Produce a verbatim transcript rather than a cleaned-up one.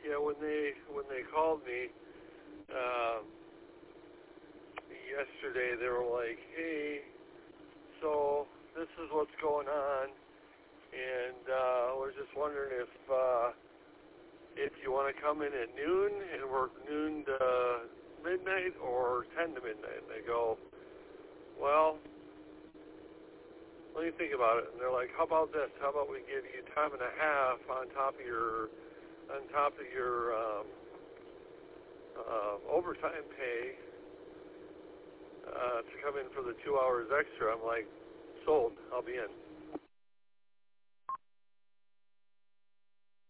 Yeah, when they when they called me uh, yesterday, they were like, "Hey, so this is what's going on, and uh, we're just wondering if uh, if you want to come in at noon and work noon to midnight or ten to midnight." And I go, "Well, let me think about it." And they're like, "How about this? How about we give you time and a half on top of your on top of your um, uh, overtime pay uh, to come in for the two hours extra?" I'm like, "Sold. I'll be in."